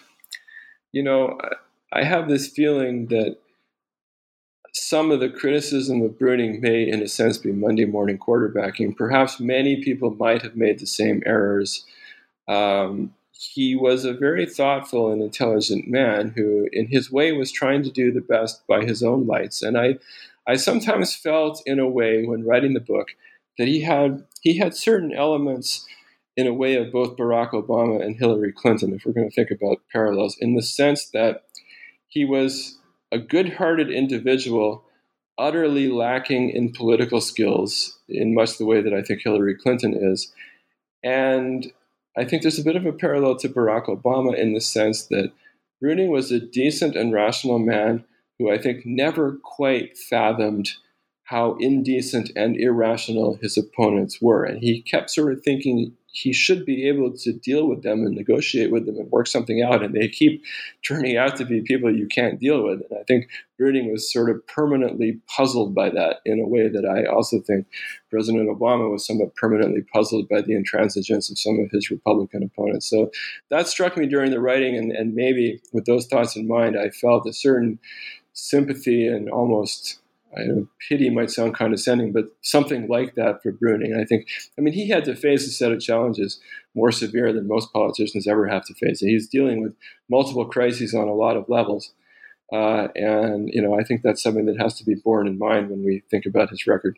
I have this feeling that some of the criticism of Brüning may, in a sense, be Monday morning quarterbacking. Perhaps many people might have made the same errors. He was a very thoughtful and intelligent man who, in his way, was trying to do the best by his own lights. And I sometimes felt, in a way, when writing the book, that he had certain elements, in a way, of both Barack Obama and Hillary Clinton, if we're going to think about parallels, in the sense that he was a good-hearted individual, utterly lacking in political skills, in much the way that I think Hillary Clinton is. And I think there's a bit of a parallel to Barack Obama in the sense that Brüning was a decent and rational man who I think never quite fathomed how indecent and irrational his opponents were. And he kept sort of thinking he should be able to deal with them and negotiate with them and work something out. And they keep turning out to be people you can't deal with. And I think Brüning was sort of permanently puzzled by that, in a way that I also think President Obama was somewhat permanently puzzled by the intransigence of some of his Republican opponents. So that struck me during the writing. And maybe with those thoughts in mind, I felt a certain sympathy and almost, I know pity might sound condescending, but something like that for Brüning. He had to face a set of challenges more severe than most politicians ever have to face. He's dealing with multiple crises on a lot of levels. And I think that's something that has to be borne in mind when we think about his record.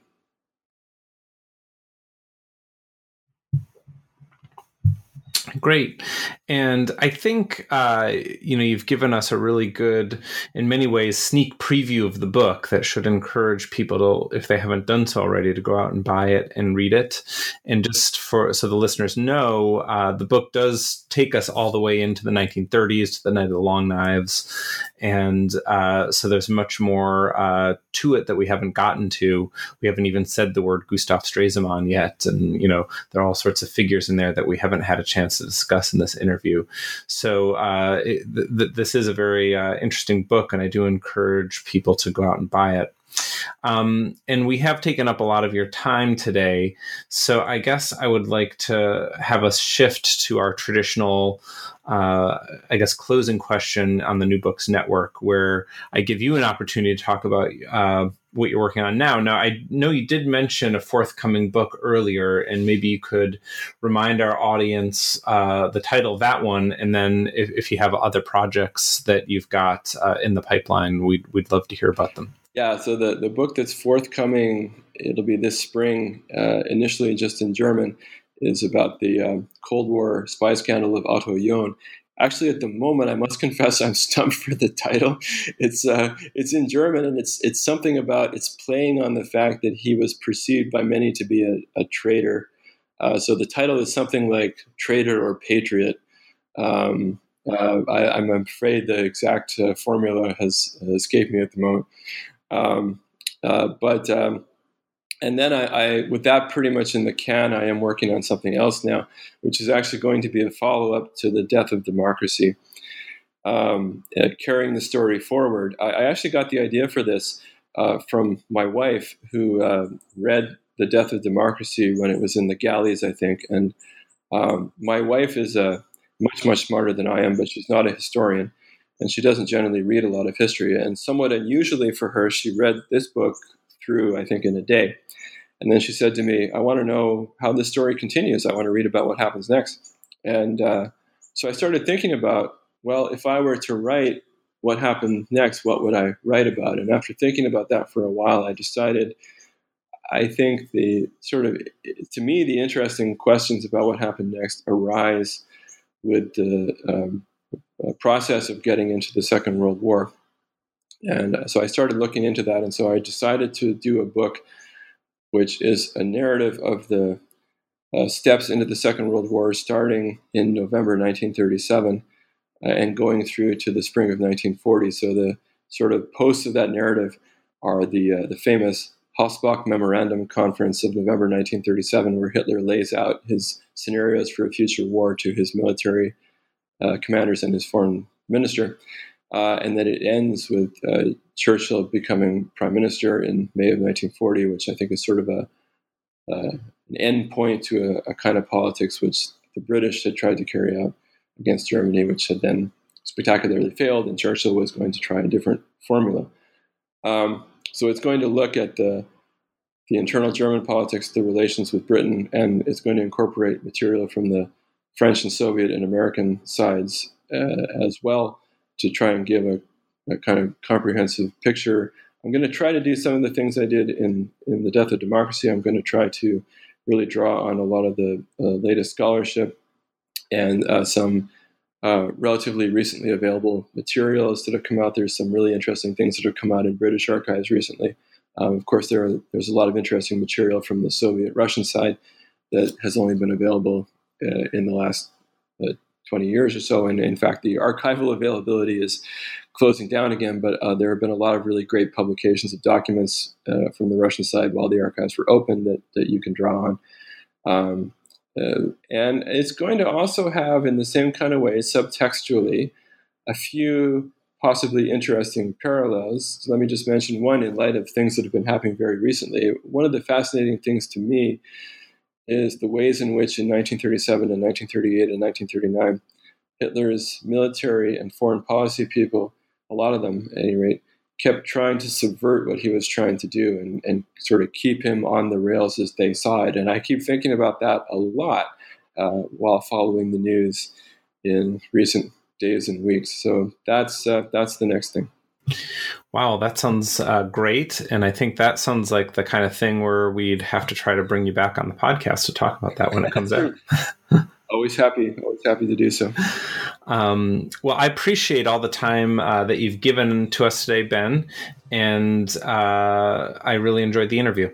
Great. And I think, you've given us a really good, in many ways, sneak preview of the book that should encourage people to, if they haven't done so already, to go out and buy it and read it. And just so the listeners know, the book does take us all the way into the 1930s, to the Night of the Long Knives. And so there's much more to it that we haven't gotten to. We haven't even said the word Gustav Stresemann yet. And, there are all sorts of figures in there that we haven't had a chance to discuss in this interview. So this is a very interesting book, and I do encourage people to go out and buy it. And we have taken up a lot of your time today, so I guess I would like to have us shift to our traditional, closing question on the New Books Network, where I give you an opportunity to talk about what you're working on now. Now, I know you did mention a forthcoming book earlier, and maybe you could remind our audience the title of that one, and then if you have other projects that you've got in the pipeline, we'd love to hear about them. Yeah, so the book that's forthcoming, it'll be this spring, initially just in German, is about the Cold War spy scandal of Otto John. Actually, at the moment, I must confess, I'm stumped for the title. It's in German, and it's something about, it's playing on the fact that he was perceived by many to be a traitor. So the title is something like Traitor or Patriot. I'm afraid the exact formula has escaped me at the moment. And then I, with that pretty much in the can, I am working on something else now, which is actually going to be a follow-up to The Death of Democracy, carrying the story forward. I actually got the idea for this from my wife, who read The Death of Democracy when it was in the galleys, I think. And my wife is much smarter than I am, but she's not a historian, and she doesn't generally read a lot of history. And somewhat unusually for her, she read this book through, I think, in a day. And then she said to me, I want to know how this story continues. I want to read about what happens next. And so I started thinking about, well, if I were to write what happened next, what would I write about? And after thinking about that for a while, I decided, I think to me, the interesting questions about what happened next arise with the process of getting into the Second World War. And so I started looking into that. And so I decided to do a book which is a narrative of the steps into the Second World War, starting in November 1937 and going through to the spring of 1940. So the sort of posts of that narrative are the famous Hossbach Memorandum Conference of November 1937, where Hitler lays out his scenarios for a future war to his military commanders and his foreign minister. And then it ends with Churchill becoming prime minister in May of 1940, which I think is sort of an end point to a kind of politics which the British had tried to carry out against Germany, which had then spectacularly failed, and Churchill was going to try a different formula. So it's going to look at the internal German politics, the relations with Britain, and it's going to incorporate material from the French and Soviet and American sides as well, to try and give a kind of comprehensive picture. I'm going to try to do some of the things I did in The Death of Democracy. I'm going to try to really draw on a lot of the latest scholarship and some relatively recently available materials that have come out. There's some really interesting things that have come out in British archives recently. Of course, there's a lot of interesting material from the Soviet-Russian side that has only been available in the last 20 years or so. And in fact, the archival availability is closing down again, but there have been a lot of really great publications of documents from the Russian side while the archives were open that you can draw on. And it's going to also have, in the same kind of way, subtextually, a few possibly interesting parallels. So let me just mention one in light of things that have been happening very recently. One of the fascinating things to me is the ways in which in 1937 and 1938 and 1939, Hitler's military and foreign policy people, a lot of them at any rate, kept trying to subvert what he was trying to do and sort of keep him on the rails as they saw it. And I keep thinking about that a lot while following the news in recent days and weeks. So that's the next thing. Wow, that sounds great. And I think that sounds like the kind of thing where we'd have to try to bring you back on the podcast to talk about that when it comes out. Always happy to do so. Well, I appreciate all the time that you've given to us today, Ben, and I really enjoyed the interview.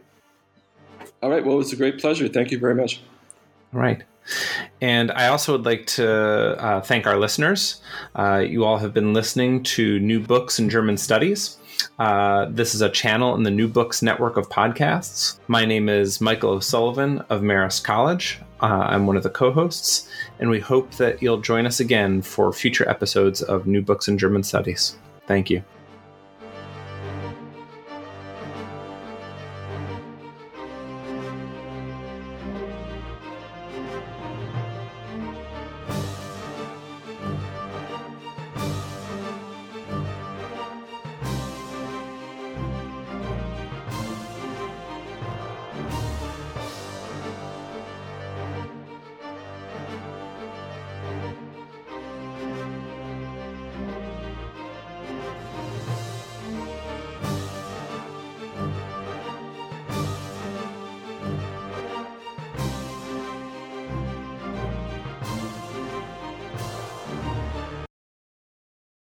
All right. Well, it was a great pleasure. Thank you very much. All right. And I also would like to thank our listeners. You all have been listening to New Books in German Studies. This is a channel in the New Books network of podcasts. My name is Michael O'Sullivan of Marist College. I'm one of the co-hosts, and we hope that you'll join us again for future episodes of New Books in German Studies. Thank you.